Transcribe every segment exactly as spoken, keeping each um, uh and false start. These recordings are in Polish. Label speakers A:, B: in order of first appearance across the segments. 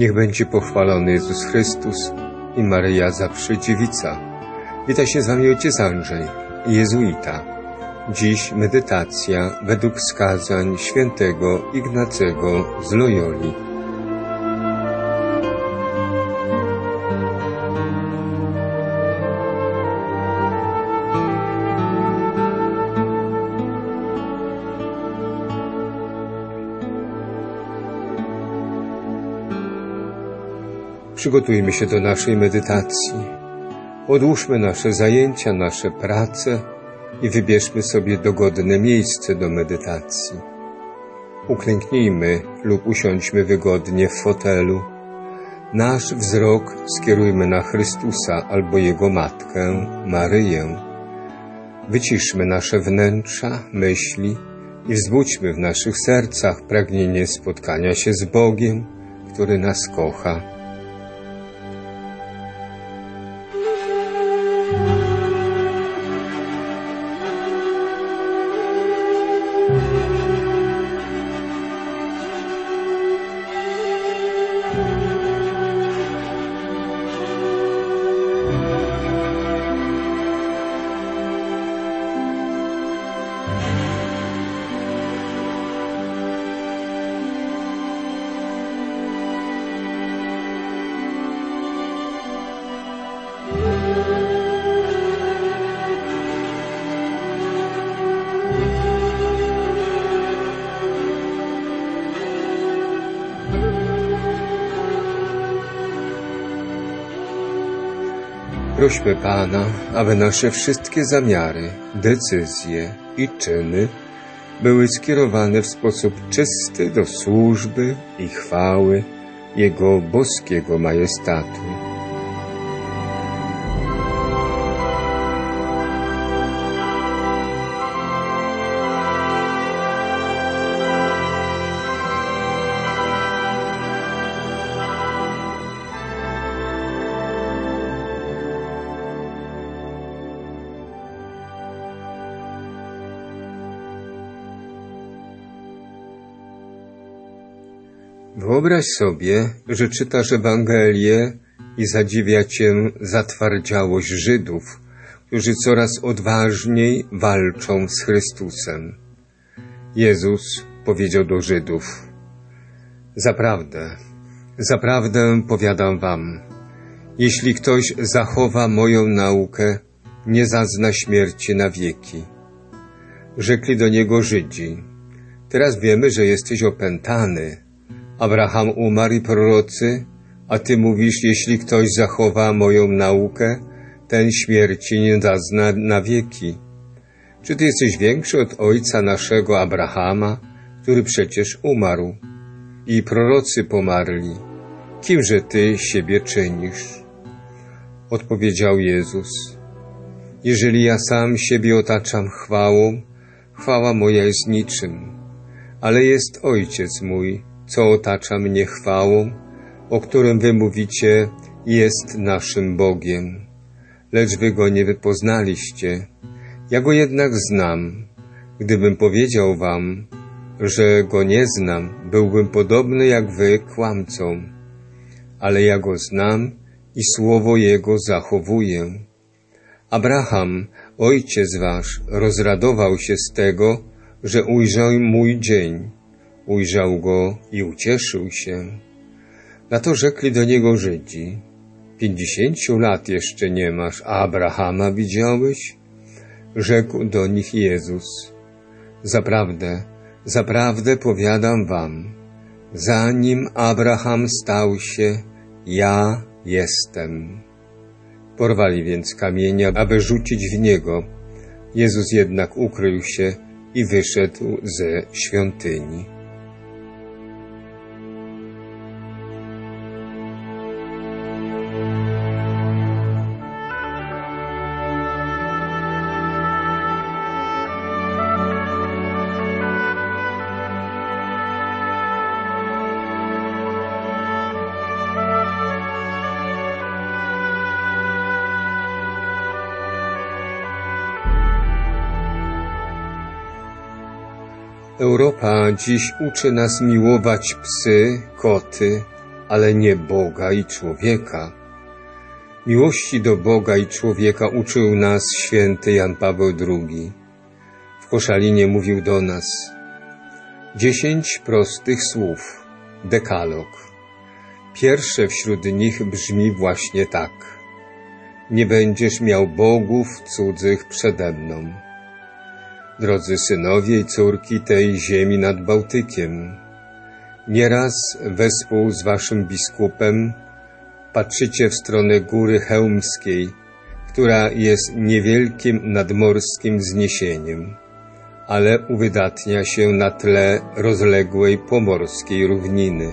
A: Niech będzie pochwalony Jezus Chrystus i Maryja zawsze dziewica. Wita się z wami ojciec Andrzej, jezuita. Dziś medytacja według wskazań świętego Ignacego z Loyoli. Przygotujmy się do naszej medytacji. Odłóżmy nasze zajęcia, nasze prace i wybierzmy sobie dogodne miejsce do medytacji. Uklęknijmy lub usiądźmy wygodnie w fotelu. Nasz wzrok skierujmy na Chrystusa albo Jego Matkę, Maryję. Wyciszmy nasze wnętrza, myśli i wzbudźmy w naszych sercach pragnienie spotkania się z Bogiem, który nas kocha. Prośmy Pana, aby nasze wszystkie zamiary, decyzje i czyny były skierowane w sposób czysty do służby i chwały Jego boskiego majestatu. Wyobraź sobie, że czytasz Ewangelię i zadziwia cię zatwardziałość Żydów, którzy coraz odważniej walczą z Chrystusem. Jezus powiedział do Żydów: Zaprawdę, zaprawdę powiadam wam, jeśli ktoś zachowa moją naukę, nie zazna śmierci na wieki. Rzekli do niego Żydzi: Teraz wiemy, że jesteś opętany. Abraham umarł i prorocy, a ty mówisz, jeśli ktoś zachowa moją naukę, ten śmierci nie zazna na wieki. Czy ty jesteś większy od ojca naszego Abrahama, który przecież umarł? I prorocy pomarli. Kimże ty siebie czynisz? Odpowiedział Jezus: Jeżeli ja sam siebie otaczam chwałą, chwała moja jest niczym, ale jest Ojciec mój, co otacza mnie chwałą, o którym wy mówicie, jest naszym Bogiem. Lecz wy go nie wypoznaliście. Ja go jednak znam. Gdybym powiedział wam, że go nie znam, byłbym podobny jak wy kłamcą. Ale ja go znam i słowo jego zachowuję. Abraham, ojciec wasz, rozradował się z tego, że ujrzał mój dzień. Ujrzał go i ucieszył się. Na to rzekli do niego Żydzi: Pięćdziesięciu lat jeszcze nie masz, a Abrahama widziałeś? Rzekł do nich Jezus: Zaprawdę, zaprawdę powiadam wam, zanim Abraham stał się, ja jestem. Porwali więc kamienia, aby rzucić w niego. Jezus jednak ukrył się i wyszedł ze świątyni. Europa dziś uczy nas miłować psy, koty, ale nie Boga i człowieka. Miłości do Boga i człowieka uczył nas święty Jan Paweł drugi. W Koszalinie mówił do nas: dziesięć prostych słów, dekalog. Pierwsze wśród nich brzmi właśnie tak: nie będziesz miał bogów cudzych przede mną. Drodzy synowie i córki tej ziemi nad Bałtykiem, nieraz wespół z waszym biskupem patrzycie w stronę Góry Chełmskiej, która jest niewielkim nadmorskim wzniesieniem, ale uwydatnia się na tle rozległej pomorskiej równiny.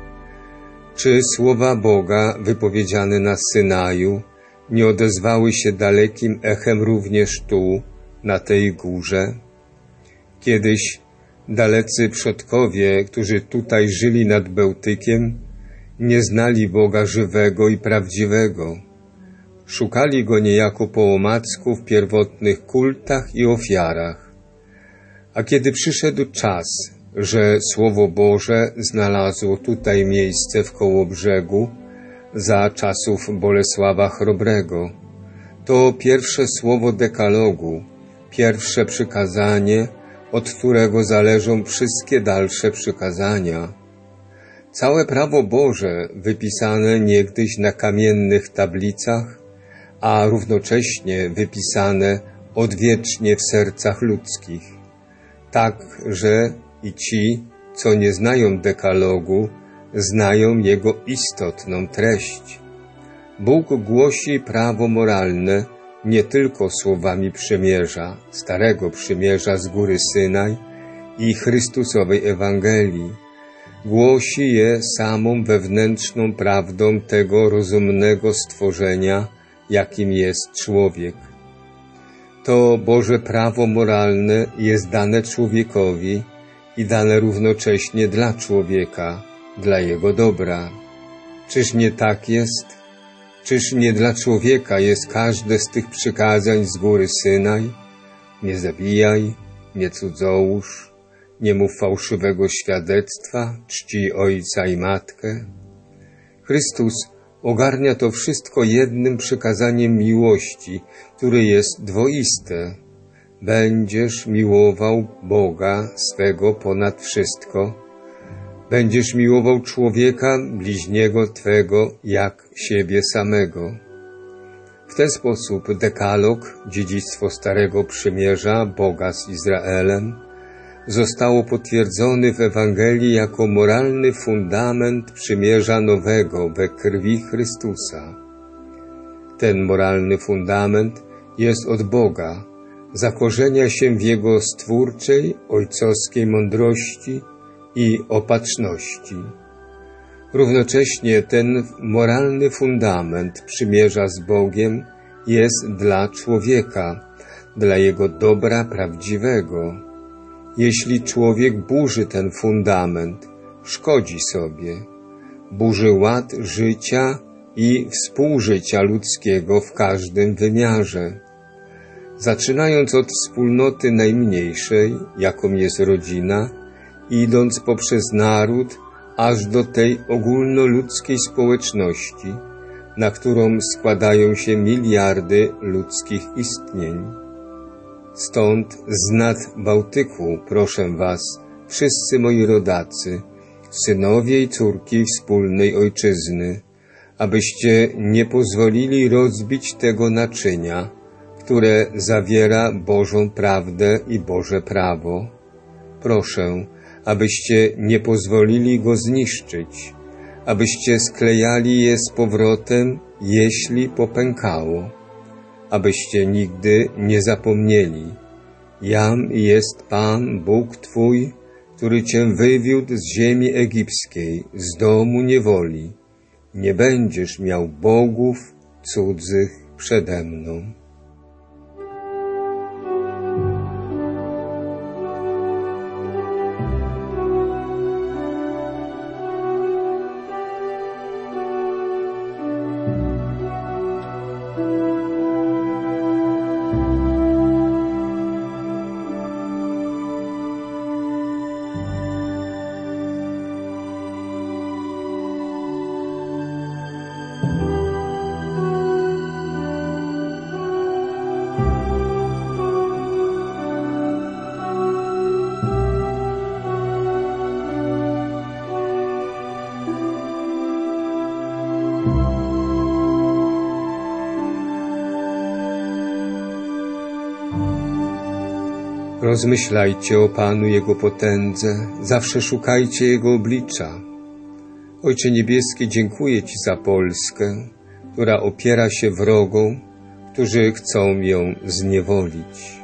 A: Czy słowa Boga wypowiedziane na Synaju nie odezwały się dalekim echem również tu, na tej górze? Kiedyś dalecy przodkowie, którzy tutaj żyli nad Bałtykiem, nie znali Boga żywego i prawdziwego. Szukali Go niejako po omacku w pierwotnych kultach i ofiarach. A kiedy przyszedł czas, że Słowo Boże znalazło tutaj miejsce w Kołobrzegu za czasów Bolesława Chrobrego, to pierwsze słowo dekalogu, pierwsze przykazanie, od którego zależą wszystkie dalsze przykazania. Całe prawo Boże wypisane niegdyś na kamiennych tablicach, a równocześnie wypisane odwiecznie w sercach ludzkich, tak, że i ci, co nie znają dekalogu, znają jego istotną treść. Bóg głosi prawo moralne nie tylko słowami przymierza, Starego Przymierza z góry Synaj i Chrystusowej Ewangelii. Głosi je samą wewnętrzną prawdą tego rozumnego stworzenia, jakim jest człowiek. To Boże prawo moralne jest dane człowiekowi i dane równocześnie dla człowieka, dla jego dobra. Czyż nie tak jest? Czyż nie dla człowieka jest każde z tych przykazań z góry Synaj? Nie zabijaj, nie cudzołóż, nie mów fałszywego świadectwa, czcij ojca i matkę. Chrystus ogarnia to wszystko jednym przykazaniem miłości, które jest dwoiste. Będziesz miłował Boga swego ponad wszystko. Będziesz miłował człowieka, bliźniego Twego, jak siebie samego. W ten sposób dekalog, dziedzictwo Starego Przymierza Boga z Izraelem, zostało potwierdzony w Ewangelii jako moralny fundament przymierza nowego we krwi Chrystusa. Ten moralny fundament jest od Boga, zakorzenia się w Jego stwórczej, ojcowskiej mądrości i opatrzności. Równocześnie ten moralny fundament przymierza z Bogiem jest dla człowieka, dla jego dobra prawdziwego. Jeśli człowiek burzy ten fundament, szkodzi sobie, burzy ład życia i współżycia ludzkiego w każdym wymiarze. Zaczynając od wspólnoty najmniejszej, jaką jest rodzina, idąc poprzez naród, aż do tej ogólnoludzkiej społeczności, na którą składają się miliardy ludzkich istnień. Stąd z nad Bałtyku proszę was, wszyscy moi rodacy, synowie i córki wspólnej ojczyzny, abyście nie pozwolili rozbić tego naczynia, które zawiera Bożą prawdę i Boże prawo. Proszę, abyście nie pozwolili go zniszczyć, abyście sklejali je z powrotem, jeśli popękało, abyście nigdy nie zapomnieli. Jam jest Pan, Bóg Twój, który Cię wywiódł z ziemi egipskiej, z domu niewoli. Nie będziesz miał bogów cudzych przede mną. Rozmyślajcie o Panu Jego potędze, zawsze szukajcie Jego oblicza. Ojcze Niebieski, dziękuję Ci za Polskę, która opiera się wrogom, którzy chcą ją zniewolić.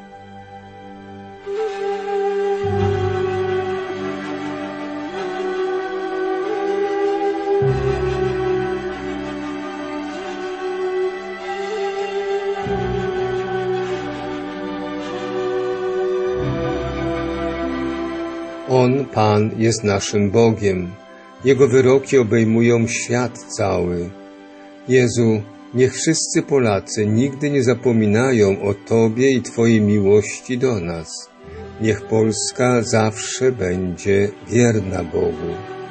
A: On, Pan, jest naszym Bogiem. Jego wyroki obejmują świat cały. Jezu, niech wszyscy Polacy nigdy nie zapominają o Tobie i Twojej miłości do nas. Niech Polska zawsze będzie wierna Bogu.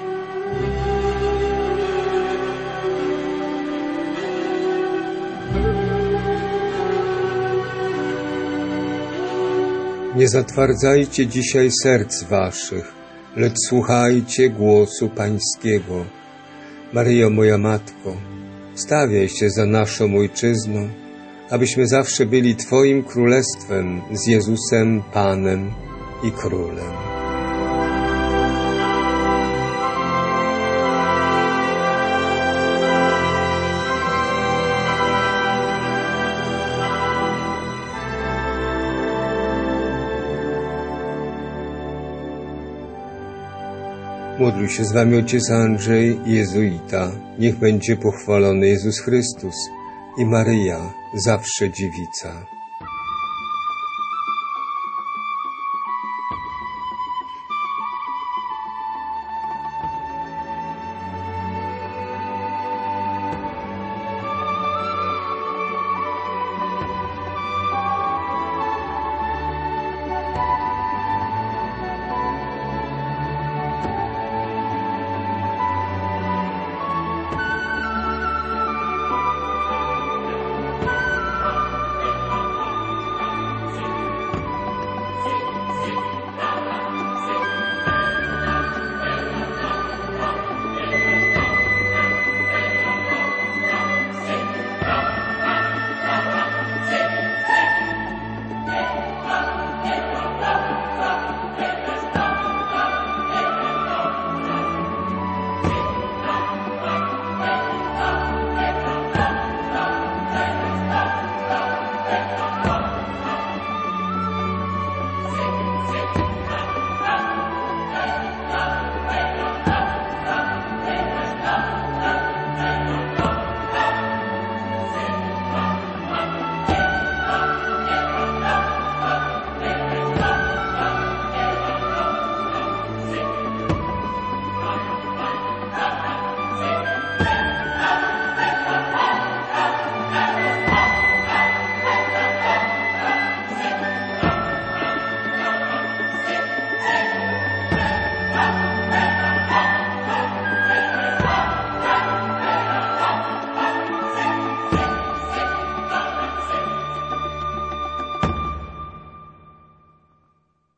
A: Nie zatwardzajcie dzisiaj serc waszych, lecz słuchajcie głosu Pańskiego. Maryjo, moja Matko, wstawiaj się za naszą Ojczyzną, abyśmy zawsze byli Twoim Królestwem z Jezusem Panem i Królem. Modlił się z Wami ojciec Andrzej, jezuita. Niech będzie pochwalony Jezus Chrystus i Maryja, zawsze dziewica.